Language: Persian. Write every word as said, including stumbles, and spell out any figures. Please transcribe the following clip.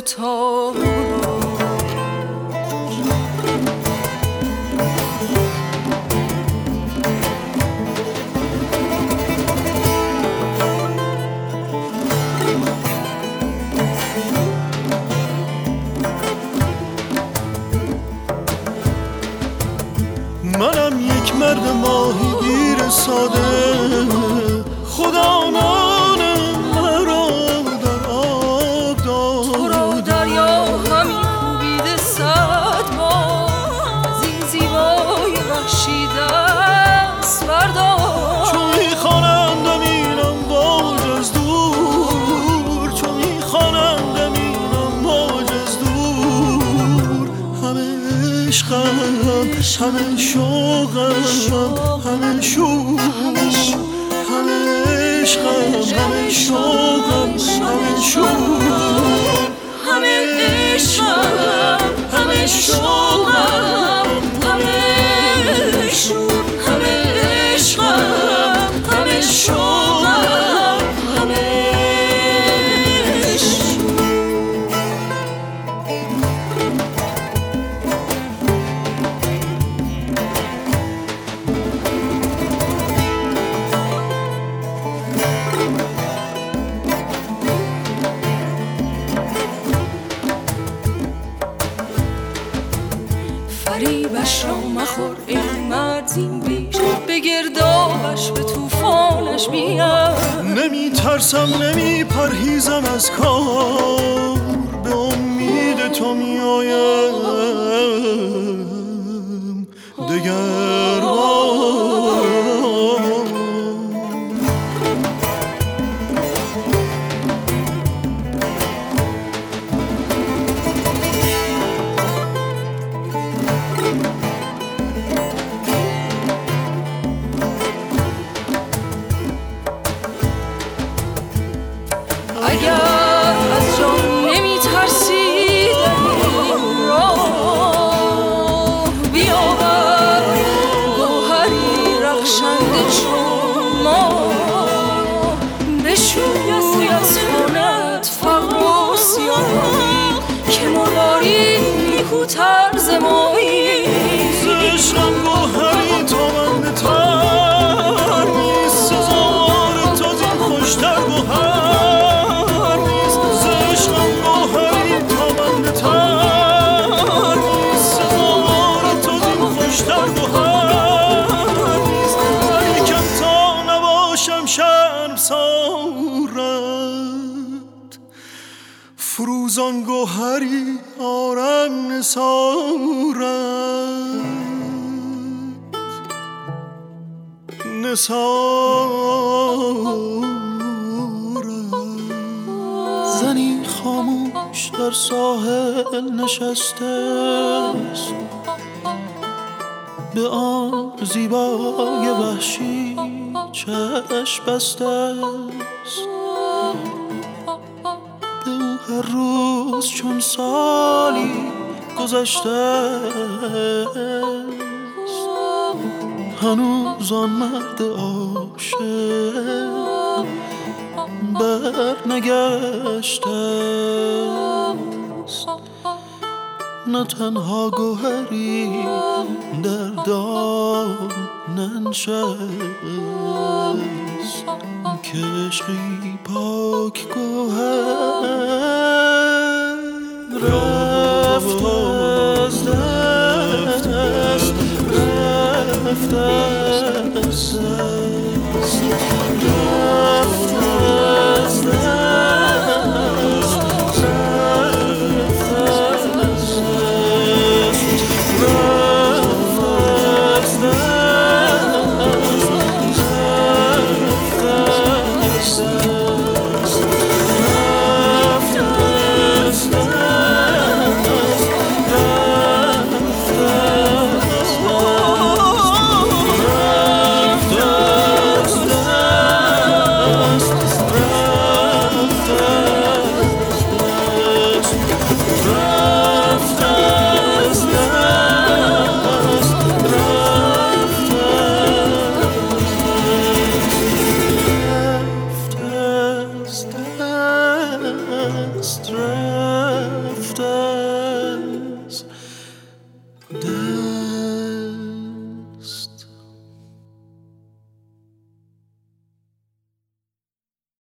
تا منم یک مرد ماهیگیر ساده، خدا نان مرا در آب داد. تو را دریا همین کوبیده صد ما، از این زیبای وحشی دست بردار. چون میخوانندم اینم باج از دور، چون میخوانندم اینم باج از دور. همه عشقم، همه شوقم، همه شوق، همه عشقم، همه شوقم، همه شوق، همه عشقم، همه شوقم، همه شوق، همه عشقم، همه شوقم، همه فریبش را مخور ای مرد زین بیش، به گردابش به توفانش میم. نمی ترسم نمی پرهیزم از کار، به امید تو می آیم دگر بار. اگر از جان نمی ترسی در این راه، بیاور گوهری رخشنده چون ما، بشوی از خانت فقر و سیاهی، که مرواری نیکوتر ز مایی. ز عشقم گوهری تابنده تر نیست، سزاوار تو زین خوشتر گوهر. فروزان گوهری آرم نثارت، نثارت. زنی خاموش در ساحل نشسته است، به آن زیبای وحشی چشم بسته است. به او هر روز چون سالی گذشته است، هنوز آن مرد عاشق بر نگشته است. نه تنها گوهری در دام ننشست، که عشقی پاک گوهر رفت از دست، رفت از دست، رفت از strength. رفتم.